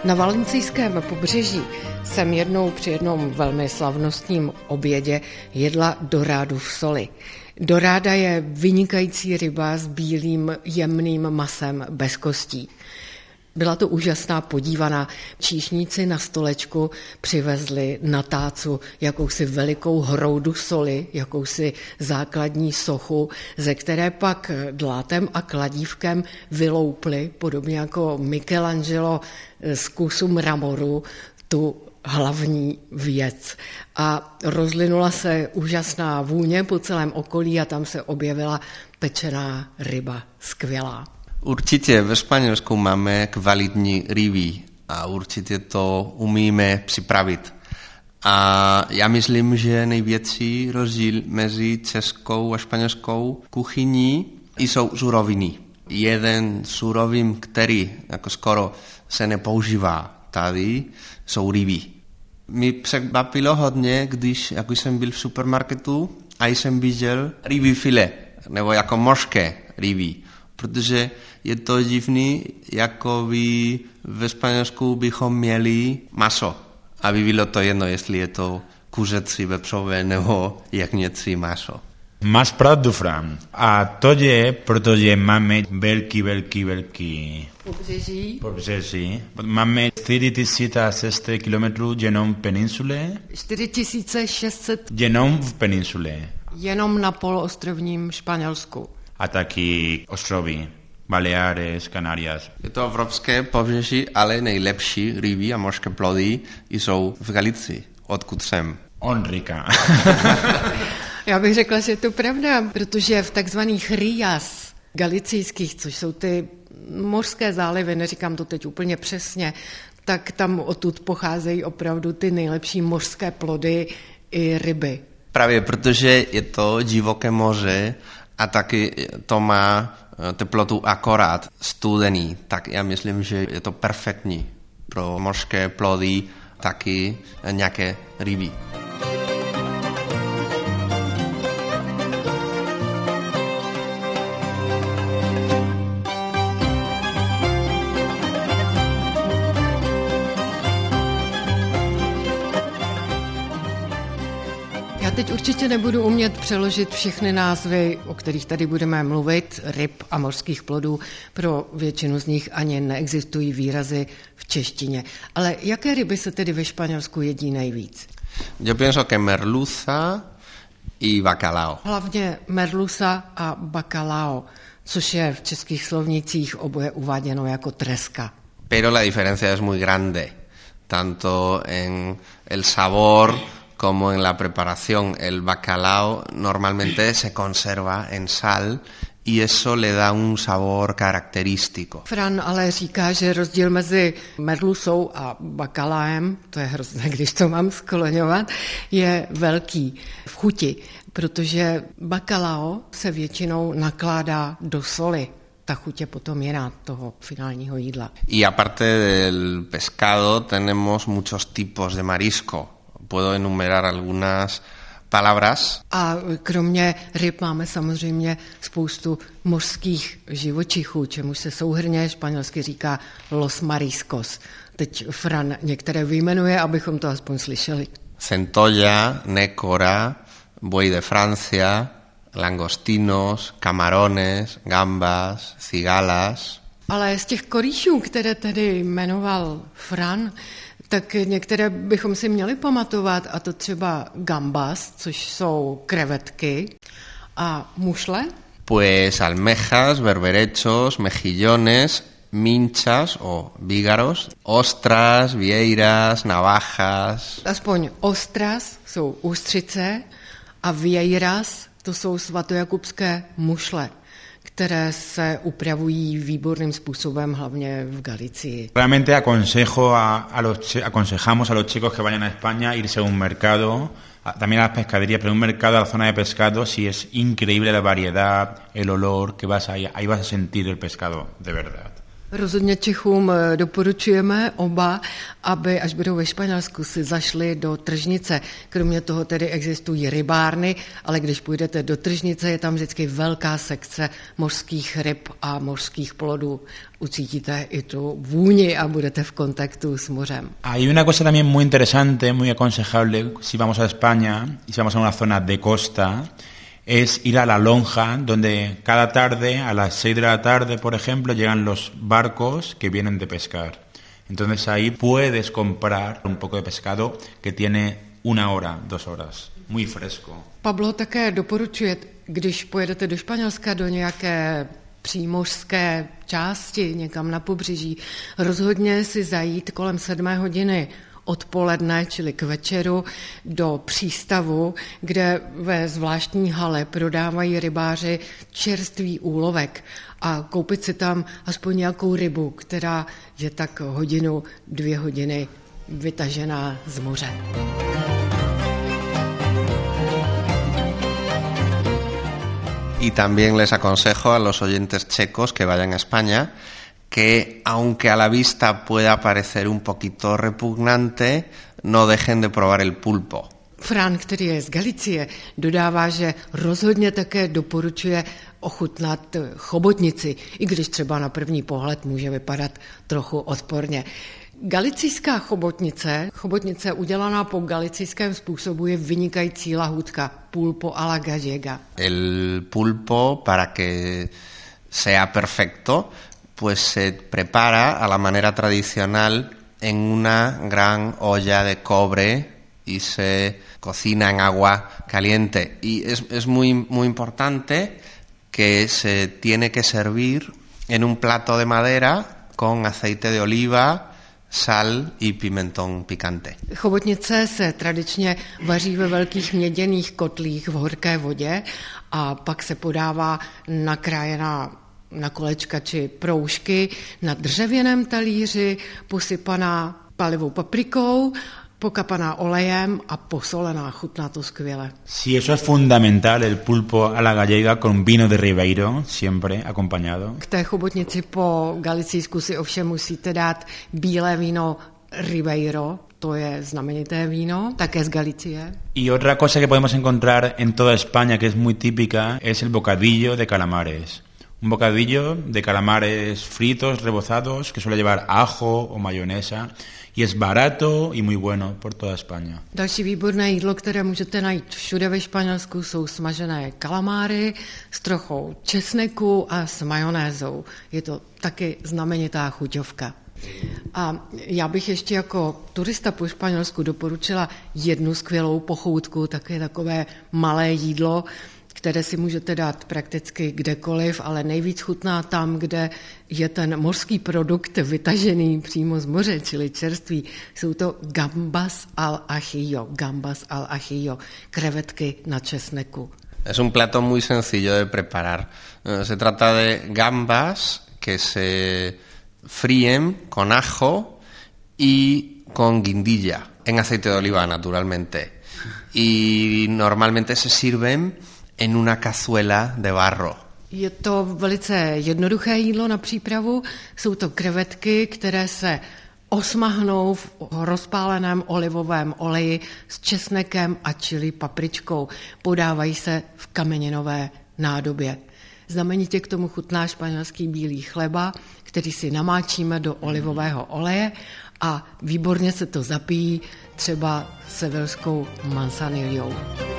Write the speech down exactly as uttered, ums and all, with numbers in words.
Na valencijském pobřeží jsem jednou při jednom velmi slavnostním obědě jedla dorádu v soli. Doráda je vynikající ryba s bílým jemným masem bez kostí. Byla to úžasná podívaná. Číšníci na stolečku přivezli na tácu jakousi velikou hroudu soli, jakousi základní sochu, ze které pak dlátem a kladívkem vyloupli, podobně jako Michelangelo z kusu mramoru, tu hlavní věc. A rozlinula se úžasná vůně po celém okolí a tam se objevila pečená ryba, skvělá. Určitě ve Španělsku máme kvalitní ryby a určitě to umíme připravit. A já myslím, že největší rozdíl mezi českou a španělskou kuchyní jsou suroviny. Jeden surovin, který jako skoro se nepoužívá tady, jsou ryby. Mě překvapilo hodně, když jako jsem byl v supermarketu a jsem viděl ryby filet, nebo jako mořské ryby. Protože je to divný, jako by ve Španělsku bychom měli maso. Aby bylo to jedno, jestli je to kuřecí, vepřové nebo jahněcí maso. Máš pravdu, Fran. A to je, protože máme velký, velký, velký pobřeží. pobřeží. Máme čtyři tisíce šest set kilometrů jenom v peninsule. čtyři tisíce šest set Jenom v peninsule. Jenom na poloostrovním Španělsku. A taky ostrovy. Baleares, Canarias. Je to evropské pobřeží, ale nejlepší ryby a mořské plody jsou v Galicii, odkud jsem. On říká. Já bych řekla, že je to pravda, protože v takzvaných rías galicijských, což jsou ty mořské zálivy, neříkám to teď úplně přesně, tak tam odtud pocházejí opravdu ty nejlepší mořské plody i ryby. Právě protože je to divoké moře a taky to má teplotu akorát studený, tak já myslím, že je to perfektní pro mořské plody, taky nějaké ryby. Já teď určitě nebudu umět přeložit všechny názvy, o kterých tady budeme mluvit, ryb a mořských plodů. Pro většinu z nich ani neexistují výrazy v češtině. Ale jaké ryby se tedy ve Španělsku jedí nejvíc? Yo pienso que merluza y bacalao. Hlavně merluza a bacalao, což je v českých slovnících oboje uváděno jako treska. Pero la diferencia es muy grande, tanto en el sabor como en la preparación. El bacalao normalmente se conserva en sal y eso le da un sabor característico. Fran ale říká, že rozdíl mezi merlusou a bakaláem, to je hrozné, když to mám skloňovat, je velký v chuti, protože bacalao se většinou nakládá do soli. Ta chuť je potom jiná toho finálního jídla. Y aparte del pescado tenemos muchos tipos de marisco. Puedo enumerar algunas palabras. A kromě ryb máme samozřejmě spoustu mořských živočichů, čemuž se souhrnně španělsky říká los mariscos. Teď Fran některé vyjmenuje, abychom to aspoň slyšeli. Centolla, nécora, buey de Francia, langostinos, camarones, gambas, cigalas. Ale z těch korýšů, které tedy jmenoval Fran, tak některé bychom si měli pamatovat, a to třeba gambas, což jsou krevetky, a mušle. Pues almejas, berberechos, mejillones, minchas o vígaros, ostras, vieiras, navajas. Aspoň ostras jsou ústřice a vieiras to jsou svatojakubské mušle, které se upravují výborným způsobem, hlavně v Galicii. Realmente aconsejo a, a los, aconsejamos a los chicos que vayan a España irse a un mercado, a, también a las pescaderías, pero un mercado a la zona de pescado, si es increíble la variedad, el olor, que vas ahí, ahí vas a sentir el pescado de verdad. Rozhodně Čechům doporučujeme oba, aby až budou ve Španělsku si zašli do tržnice. Kromě toho tedy existují rybárny, ale když půjdete do tržnice, je tam vždycky velká sekce mořských ryb a mořských plodů. Ucítíte i tu vůni a budete v kontaktu s mořem. Hay una cosa también muy interesante, muy aconsejable, si vamos a España y si vamos a una zona de costa, es ir a La Lonja, donde cada tarde, a las seis de la tarde, por ejemplo, llegan los barcos que vienen de pescar. Entonces ahí puedes comprar un poco de pescado que tiene una hora, dos horas, muy fresco. Pablo také doporučuje, když pojedete do Španělska, do nějaké přímořské části, někam na pobřeží, rozhodně si zajít kolem sedmé hodiny odpoledne, čili k večeru, do přístavu, kde ve zvláštní hale prodávají rybáři čerstvý úlovek a koupit si tam aspoň nějakou rybu, která je tak hodinu, dvě hodiny vytažená z moře. Y también les aconsejo a los oyentes checos que vayan a España que, aunque a la vista pueda parecer un poquito repugnante, no dejen de probar el pulpo. Fran, který je z Galicie, dodává, že rozhodně také doporučuje ochutnat chobotnici, i když třeba na první pohled může vypadat trochu odporně. Galicijská chobotnice, chobotnice udělaná po galicijském způsobu, je vynikající lahůdka, pulpo a la gallega. El pulpo, para que sea perfecto, pues se prepara a la manera tradicional en una gran olla de cobre y se cocina en agua caliente. Y es, es muy, muy importante que se tiene que servir en un plato de madera con aceite de oliva, sal y pimentón picante. Chobotnice se tradičně vaří ve velkých měděných kotlích v horké vodě a pak se podává nakrájená na kolečka či proužky na dřevěném talíři, posypaná palivou paprikou, pokapaná olejem a posolená, chutná to skvěle. Si eso es fundamental, el pulpo a la gallega con vino de Ribeiro, siempre acompañado. K té chobotnici po galicijsku si ovšem musíte dát bílé víno Ribeiro, to je znamenité víno, také z Galicie. Y otra cosa que podemos encontrar en toda España que es muy típica es el bocadillo de calamares. Un bocadillo de calamares fritos, rebozados, que suele llevar ajo o mayonesa y es barato y muy bueno por toda España. Další výborné jídlo, které můžete najít všude ve Španělsku, jsou smažené kalamáry s trochou česneku a s majonézou. Je to taky znamenitá chuťovka. A já bych ještě jako turista po Španělsku doporučila jednu skvělou pochoutku, také takové malé jídlo, které si můžete dát prakticky kdekoliv, ale nejvíc chutná tam, kde je ten mořský produkt vytažený přímo z moře, čili čerství. Jsou to gambas al ajillo, gambas al ajillo, krevetky na česneku. Es un plato muy sencillo de preparar. Se trata de gambas que se fríen con ajo y con guindilla, en aceite de oliva naturalmente. Y normalmente se sirven en una cazuela de barro. Je to velice jednoduché jídlo na přípravu. Jsou to krevetky, které se osmahnou v rozpáleném olivovém oleji s česnekem a čili papričkou. Podávají se v kameninové nádobě. Znamenitě k tomu chutná španělský bílý chleba, který si namáčíme do olivového oleje a výborně se to zapíjí třeba severskou manzanilou.